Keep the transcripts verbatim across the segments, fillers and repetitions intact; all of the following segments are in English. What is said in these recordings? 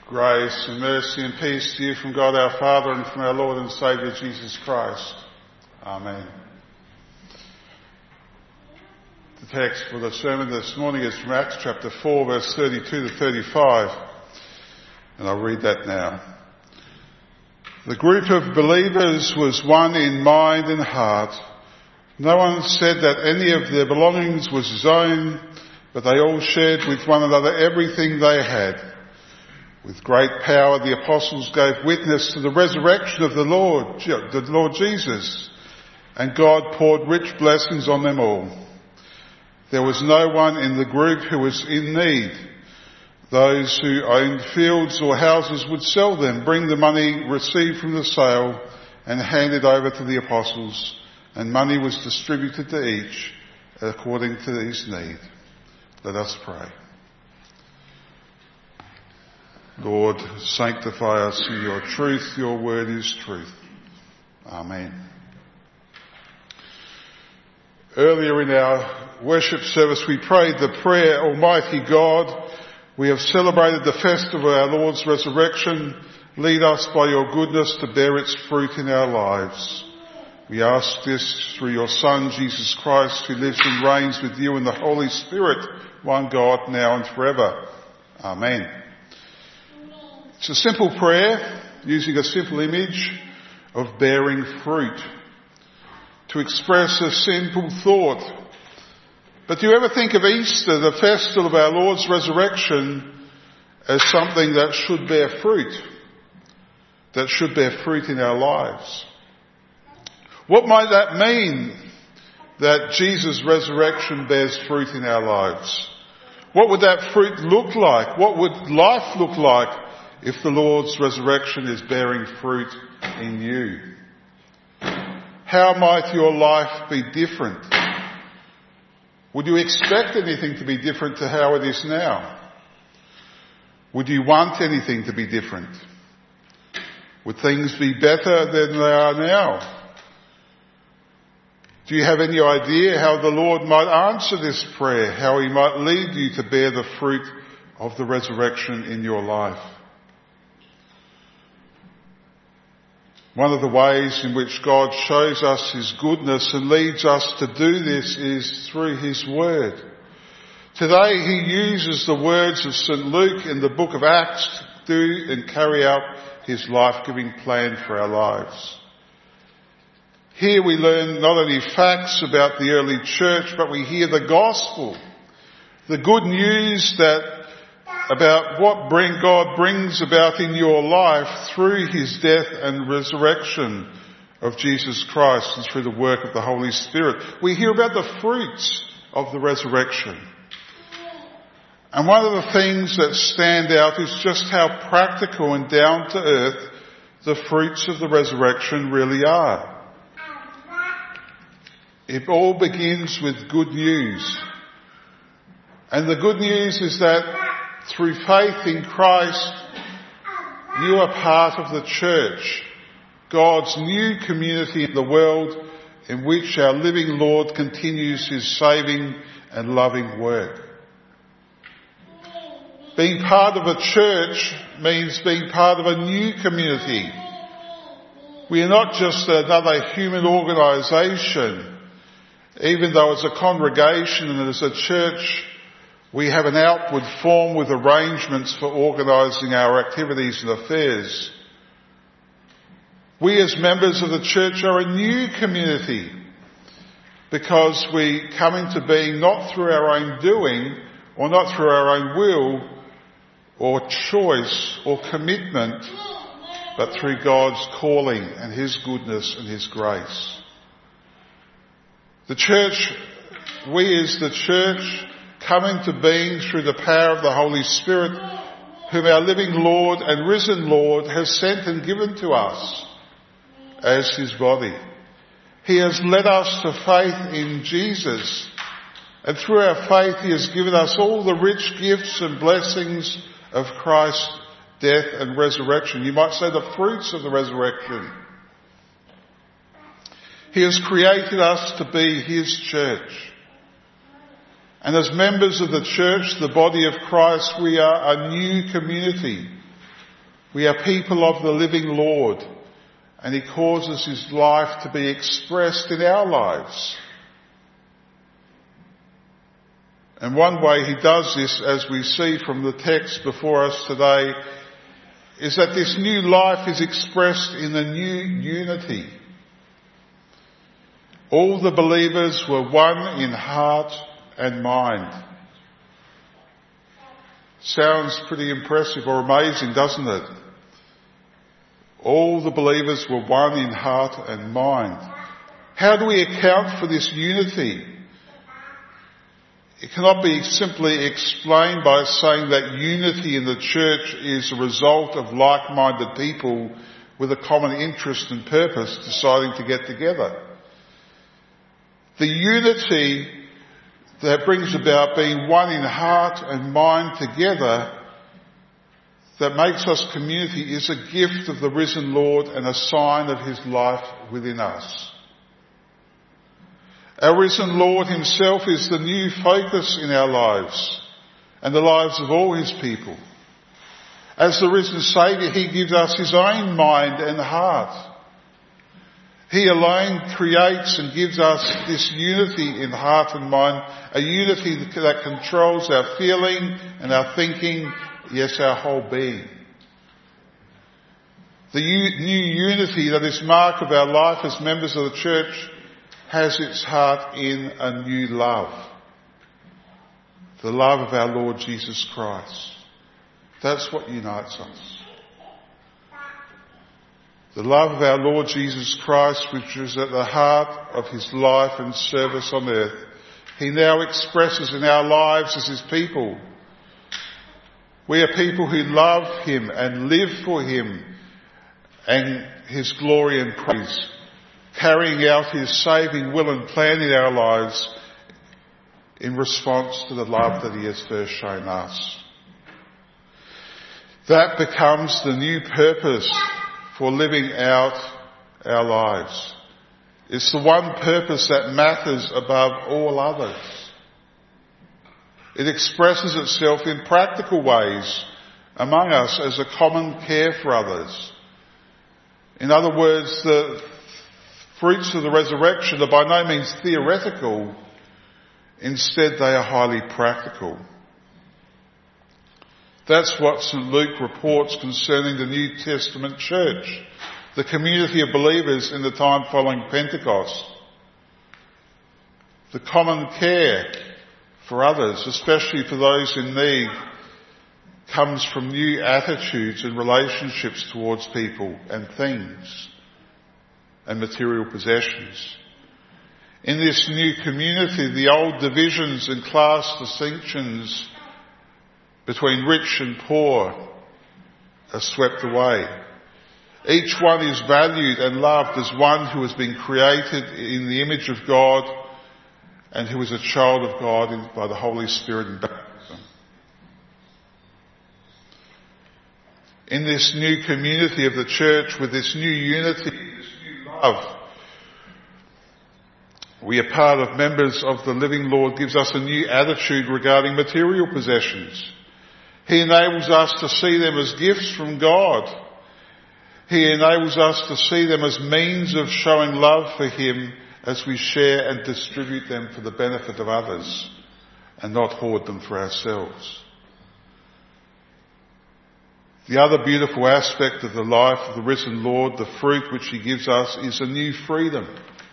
Grace and mercy and peace to you from God our Father and from our Lord and Saviour Jesus Christ. Amen. The text for the sermon this morning is from Acts chapter four, verse thirty-two to thirty-five. And I'll read that now. The group of believers was one in mind and heart. No one said that any of their belongings was his own, but they all shared with one another everything they had. With great power the apostles gave witness to the resurrection of the Lord, the Lord Jesus, and God poured rich blessings on them all. There was no one in the group who was in need. Those who owned fields or houses would sell them, bring the money received from the sale, and hand it over to the apostles, and money was distributed to each according to his need. Let us pray. Lord, sanctify us in your truth. Your word is truth. Amen. Earlier in our worship service we prayed the prayer, Almighty God, we have celebrated the festival of our Lord's resurrection. Lead us by your goodness to bear its fruit in our lives. We ask this through your Son, Jesus Christ, who lives and reigns with you in the Holy Spirit, one God, now and forever. Amen. It's a simple prayer using a simple image of bearing fruit to express a simple thought. But do you ever think of Easter, the festival of our Lord's resurrection, as something that should bear fruit, that should bear fruit in our lives? What might that mean, that Jesus' resurrection bears fruit in our lives? What would that fruit look like? What would life look like if the Lord's resurrection is bearing fruit in you? How might your life be different? Would you expect anything to be different to how it is now? Would you want anything to be different? Would things be better than they are now? Do you have any idea how the Lord might answer this prayer, how he might lead you to bear the fruit of the resurrection in your life? One of the ways in which God shows us his goodness and leads us to do this is through his word. Today he uses the words of Saint Luke in the book of Acts to do and carry out his life-giving plan for our lives. Here we learn not only facts about the early church, but we hear the gospel, the good news that about what bring God brings about in your life through his death and resurrection of Jesus Christ and through the work of the Holy Spirit. We hear about the fruits of the resurrection. And one of the things that stand out is just how practical and down to earth the fruits of the resurrection really are. It all begins with good news. And the good news is that through faith in Christ, you are part of the church, God's new community in the world in which our living Lord continues his saving and loving work. Being part of a church means being part of a new community. We are not just another human organisation. Even though as a congregation and as a church, we have an outward form with arrangements for organising our activities and affairs. We as members of the church are a new community because we come into being not through our own doing or not through our own will or choice or commitment, but through God's calling and his goodness and his grace. The church, we as the church, come into being through the power of the Holy Spirit, whom our living Lord and risen Lord has sent and given to us as his body. He has led us to faith in Jesus, and through our faith he has given us all the rich gifts and blessings of Christ's death and resurrection. You might say the fruits of the resurrection. He has created us to be his church. And as members of the church, the body of Christ, we are a new community We are people of the living Lord, and he causes his life to be expressed in our lives. And one way he does this, as we see from the text before us today, is that this new life is expressed in a new unity. All the believers were one in heart and mind. Sounds pretty impressive or amazing, doesn't it? All the believers were one in heart and mind. How do we account for this unity? It cannot be simply explained by saying that unity in the church is a result of like-minded people with a common interest and purpose deciding to get together. The unity that brings about being one in heart and mind together, that makes us community, is a gift of the risen Lord and a sign of his life within us. Our risen Lord himself is the new focus in our lives and the lives of all his people. As the risen Saviour, he gives us his own mind and heart. He alone creates and gives us this unity in heart and mind, a unity that controls our feeling and our thinking, yes, our whole being. The new unity that is mark of our life as members of the church has its heart in a new love. The love of our Lord Jesus Christ. That's what unites us. The love of our Lord Jesus Christ, which is at the heart of his life and service on earth, he now expresses in our lives as his people. We are people who love him and live for him and his glory and praise, carrying out his saving will and plan in our lives in response to the love that he has first shown us. That becomes the new purpose for living out our lives. It's the one purpose that matters above all others. It expresses itself in practical ways among us as a common care for others. In other words, the fruits of the resurrection are by no means theoretical. Instead, they are highly practical. That's what Saint Luke reports concerning the New Testament church, the community of believers in the time following Pentecost. The common care for others, especially for those in need, comes from new attitudes and relationships towards people and things and material possessions. In this new community, the old divisions and class distinctions between rich and poor are swept away. Each one is valued and loved as one who has been created in the image of God and who is a child of God by the Holy Spirit in baptism. In this new community of the church, with this new unity, this new love, we are part of members of the living Lord, gives us a new attitude regarding material possessions. He enables us to see them as gifts from God. He enables us to see them as means of showing love for him as we share and distribute them for the benefit of others and not hoard them for ourselves. The other beautiful aspect of the life of the risen Lord, the fruit which he gives us, is a new freedom.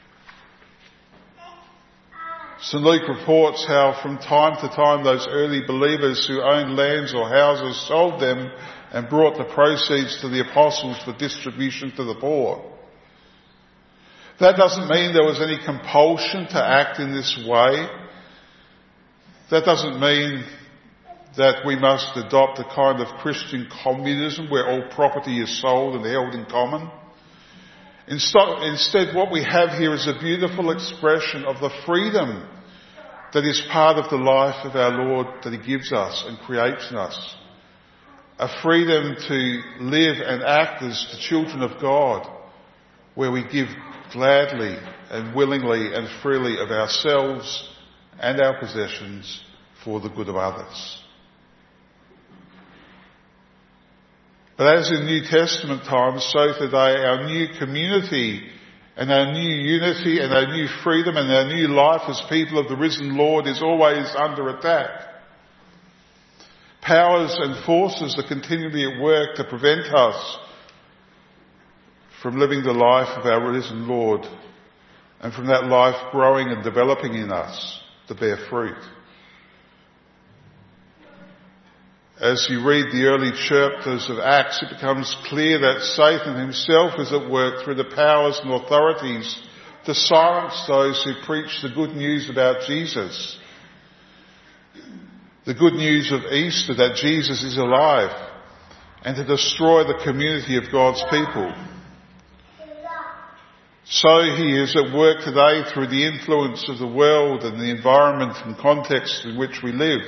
Saint Luke reports how from time to time those early believers who owned lands or houses sold them and brought the proceeds to the apostles for distribution to the poor. That doesn't mean there was any compulsion to act in this way. That doesn't mean that we must adopt a kind of Christian communism where all property is sold and held in common. Instead, what we have here is a beautiful expression of the freedom that is part of the life of our Lord that he gives us and creates in us. A freedom to live and act as the children of God, where we give gladly and willingly and freely of ourselves and our possessions for the good of others. But as in New Testament times, so today our new community and our new unity and our new freedom and our new life as people of the risen Lord is always under attack. Powers and forces are continually at work to prevent us from living the life of our risen Lord and from that life growing and developing in us to bear fruit. As you read the early chapters of Acts, it becomes clear that Satan himself is at work through the powers and authorities to silence those who preach the good news about Jesus. The good news of Easter, that Jesus is alive, and to destroy the community of God's people. So he is at work today through the influence of the world and the environment and context in which we live.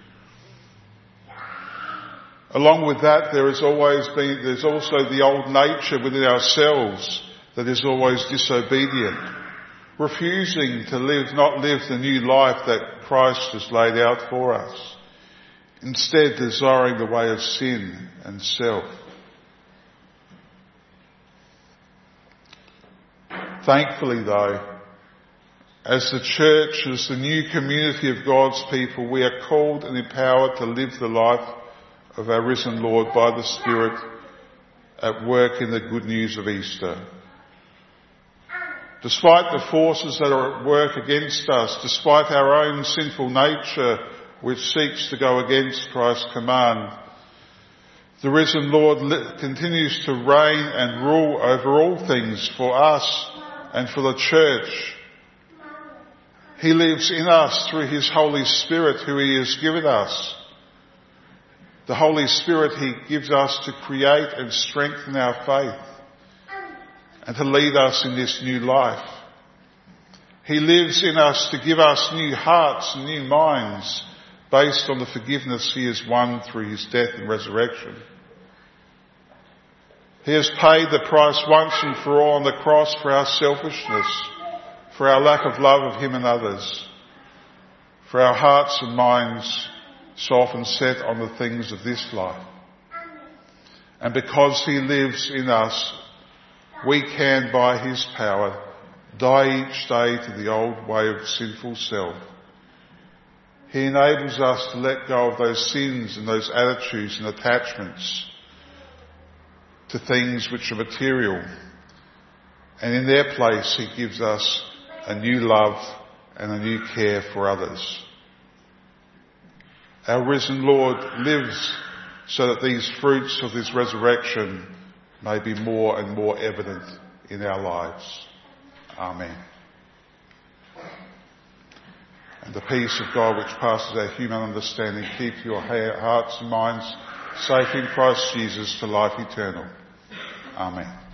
Along with that, there has always been, there's also the old nature within ourselves that is always disobedient, refusing to live, not live the new life that Christ has laid out for us, instead desiring the way of sin and self. Thankfully though, as the church, as the new community of God's people, we are called and empowered to live the life of our risen Lord by the Spirit at work in the good news of Easter. Despite the forces that are at work against us, despite our own sinful nature which seeks to go against Christ's command, the risen Lord continues to reign and rule over all things for us and for the church. He lives in us through his Holy Spirit who he has given us. The Holy Spirit he gives us to create and strengthen our faith and to lead us in this new life. He lives in us to give us new hearts and new minds based on the forgiveness he has won through his death and resurrection. He has paid the price once and for all on the cross for our selfishness, for our lack of love of him and others, for our hearts and minds so often set on the things of this life. And because he lives in us, we can, by his power, die each day to the old way of sinful self. He enables us to let go of those sins and those attitudes and attachments to things which are material. And in their place, he gives us a new love and a new care for others. Our risen Lord lives so that these fruits of his resurrection may be more and more evident in our lives. Amen. And the peace of God which passes our human understanding keep your hearts and minds safe in Christ Jesus to life eternal. Amen.